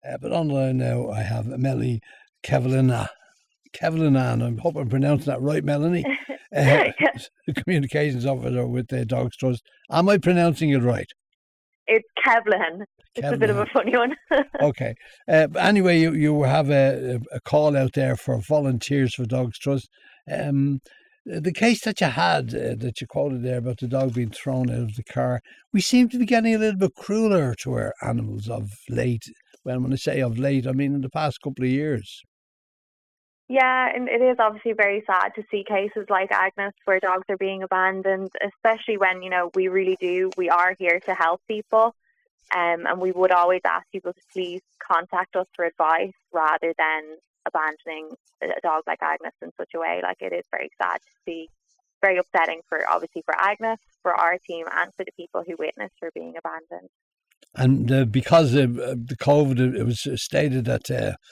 But online now I have Melanie Kevlina. Kevlinan, I hope I'm pronouncing that right, Melanie. Communications officer with the Dogs Trust. Am I pronouncing it right? It's Kevlin. It's a bit of a funny one. Okay. But anyway, you have a call out there for volunteers for Dogs Trust. The case that you had, that you quoted there about the dog being thrown out of the car, we seem to be getting a little bit crueler to our animals of late. Well, when I say of late, I mean in the past couple of years. Yeah, and it is obviously very sad to see cases like Agnes where dogs are being abandoned, especially when, we are here to help people. And we would always ask people to please contact us for advice rather than abandoning a dog like Agnes in such a way. Like, it is very sad to see, very upsetting for Agnes, for our team, and for the people who witnessed her being abandoned. And because of the COVID, it was stated that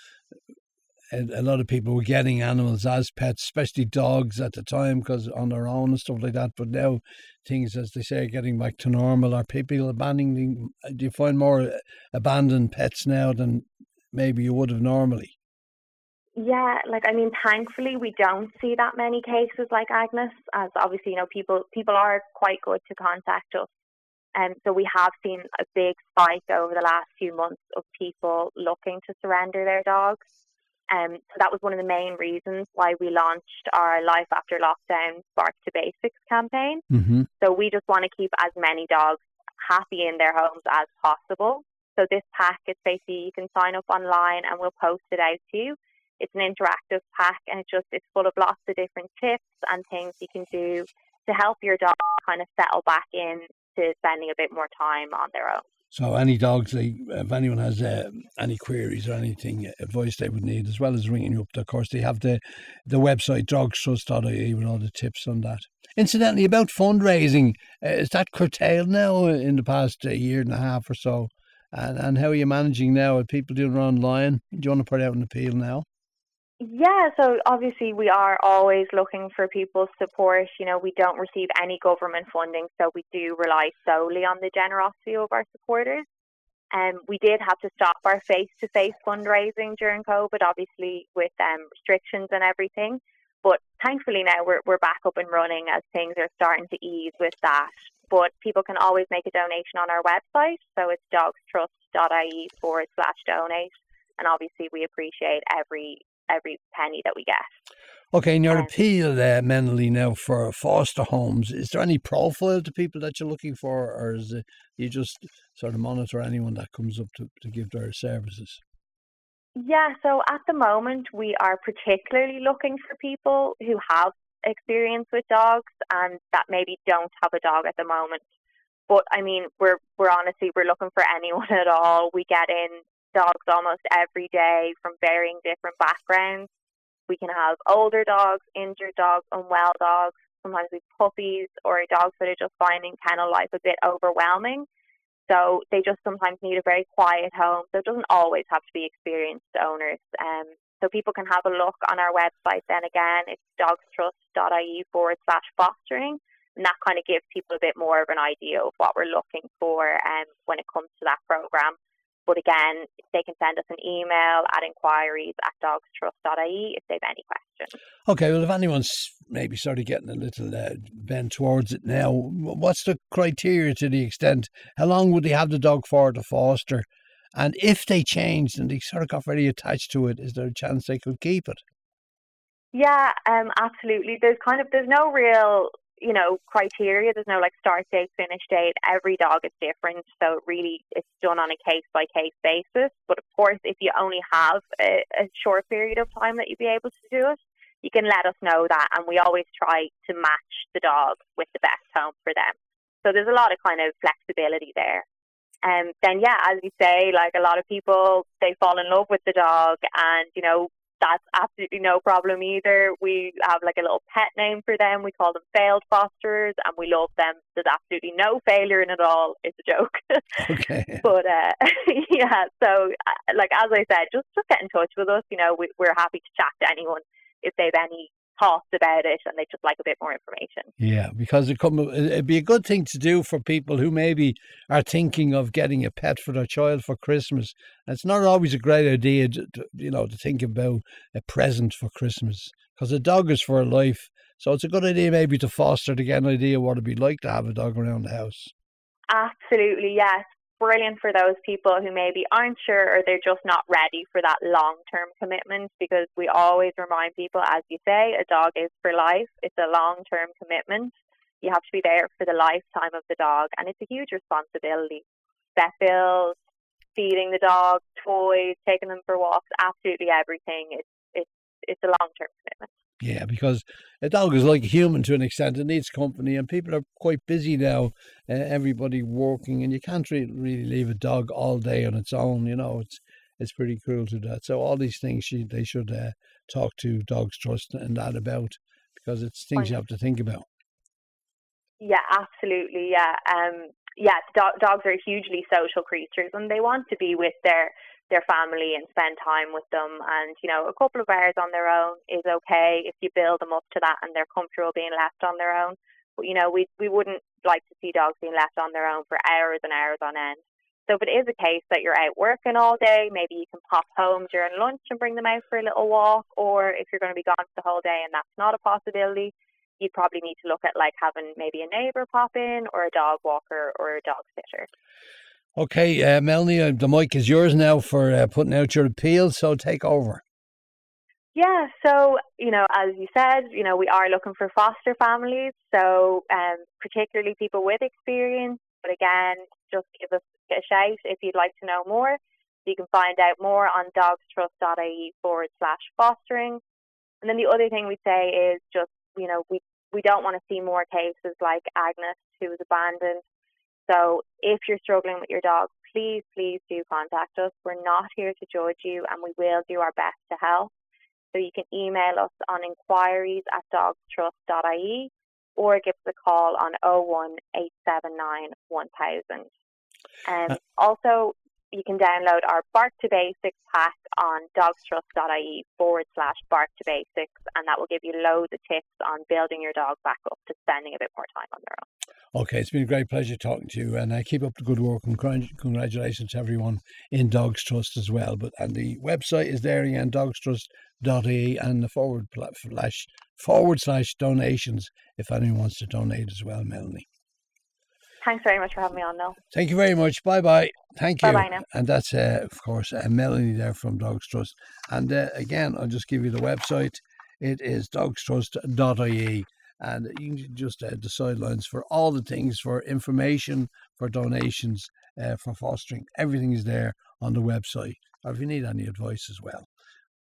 a lot of people were getting animals as pets, especially dogs at the time, because on their own and stuff like that. But now things, as they say, are getting back to normal. Are people abandoning? Do you find more abandoned pets now than maybe you would have normally? Yeah, thankfully we don't see that many cases like Agnes, as obviously, people are quite good to contact us. And so we have seen a big spike over the last few months of people looking to surrender their dogs. So that was one of the main reasons why we launched our Life After Lockdown Bark to Basics campaign. Mm-hmm. So we just want to keep as many dogs happy in their homes as possible. So this pack is basically, you can sign up online and we'll post it out to you. It's an interactive pack, and it's full of lots of different tips and things you can do to help your dog kind of settle back in to spending a bit more time on their own. So any dogs, if anyone has any queries or anything, advice they would need, as well as ringing you up, of course, they have the website, dogstrust.ie, with all the tips on that. Incidentally, about fundraising, is that curtailed now in the past year and a half or so? And how are you managing now? Are people doing it online? Do you want to put out an appeal now? Yeah, so obviously we are always looking for people's support. We don't receive any government funding, so we do rely solely on the generosity of our supporters. We did have to stop our face-to-face fundraising during COVID, obviously with restrictions and everything. But thankfully now we're back up and running as things are starting to ease with that. But people can always make a donation on our website, so it's dogstrust.ie/donate. And obviously we appreciate every penny that we get. Okay, and your appeal, Menally, now for foster homes, is there any profile to people that you're looking for, or is it you just sort of monitor anyone that comes up to give their services? Yeah, so at the moment we are particularly looking for people who have experience with dogs and that maybe don't have a dog at the moment. But I mean, we're looking for anyone at all. We get in dogs almost every day from varying different backgrounds. We can have older dogs, injured dogs, unwell dogs. Sometimes we have puppies or dogs that are just finding kennel life a bit overwhelming. So they just sometimes need a very quiet home. So it doesn't always have to be experienced owners. So people can have a look on our website. Then again, it's dogstrust.ie/fostering. And that kind of gives people a bit more of an idea of what we're looking for when it comes to that programme. But again, they can send us an email at inquiries@dogstrust.ie if they have any questions. Okay, well, if anyone's maybe sort of getting a little bent towards it now, what's the criteria to the extent? How long would they have the dog for to foster? And if they changed and they sort of got very attached to it, is there a chance they could keep it? Yeah, absolutely. There's no real criteria. There's no start date, finish date. Every dog is different, so really it's done on a case by case basis. But of course, if you only have a short period of time that you'd be able to do it, you can let us know that, and we always try to match the dog with the best home for them. So there's a lot of kind of flexibility there. And then, yeah, as you say, a lot of people, they fall in love with the dog, and that's absolutely no problem either. We have a little pet name for them. We call them failed fosterers, and we love them. There's absolutely no failure in it all. It's a joke. Okay. But yeah, so as I said, just get in touch with us. We're happy to chat to anyone if they have any thoughts about it, and they just like a bit more information. Yeah, because it'd be a good thing to do for people who maybe are thinking of getting a pet for their child for Christmas. It's not always a great idea, to think about a present for Christmas, because a dog is for life. So it's a good idea maybe to foster to get an idea what it'd be like to have a dog around the house. Absolutely, yes. Brilliant for those people who maybe aren't sure, or they're just not ready for that long-term commitment, because we always remind people, as you say, a dog is for life. It's a long-term commitment. You have to be there for the lifetime of the dog, and it's a huge responsibility. Vet bills, feeding the dog, toys, taking them for walks, absolutely everything. It's a long-term commitment. Yeah, because a dog is like a human to an extent. It needs company, and people are quite busy now. Everybody working, and you can't really leave a dog all day on its own. It's pretty cruel to do that. So all these things they should talk to Dogs Trust and that about, because it's things you have to think about. Yeah, absolutely. Yeah, dogs are hugely social creatures, and they want to be with their family and spend time with them. And a couple of hours on their own is okay if you build them up to that and they're comfortable being left on their own. But we wouldn't like to see dogs being left on their own for hours and hours on end. So if it is a case that you're out working all day, maybe you can pop home during lunch and bring them out for a little walk. Or if you're going to be gone for the whole day and that's not a possibility, you probably need to look at having maybe a neighbour pop in, or a dog walker, or a dog sitter. Okay, Melanie, the mic is yours now for putting out your appeal, so take over. Yeah, so, as you said, we are looking for foster families, so particularly people with experience. But again, just give us a shout if you'd like to know more. You can find out more on dogstrust.ie/fostering. And then the other thing we'd say is just, we don't want to see more cases like Agnes, who was abandoned. So if you're struggling with your dog, please do contact us. We're not here to judge you, and we will do our best to help. So you can email us on inquiries@dogstrust.ie, or give us a call on 01879 1000. Also, you can download our Bark to Basics pack on dogstrust.ie/Bark to Basics, and that will give you loads of tips on building your dog back up to spending a bit more time on their own. Okay, it's been a great pleasure talking to you, and keep up the good work, and congratulations to everyone in Dogs Trust as well. And the website is there again, dogstrust.ie, and the // donations if anyone wants to donate as well, Melanie. Thanks very much for having me on, Noel. Thank you very much. Bye-bye. Thank you. Bye-bye now. And that's, of course, Melanie there from Dogs Trust. And again, I'll just give you the website. It is dogstrust.ie. And you can just the sidelines for all the things, for information, for donations, for fostering. Everything is there on the website. Or if you need any advice as well.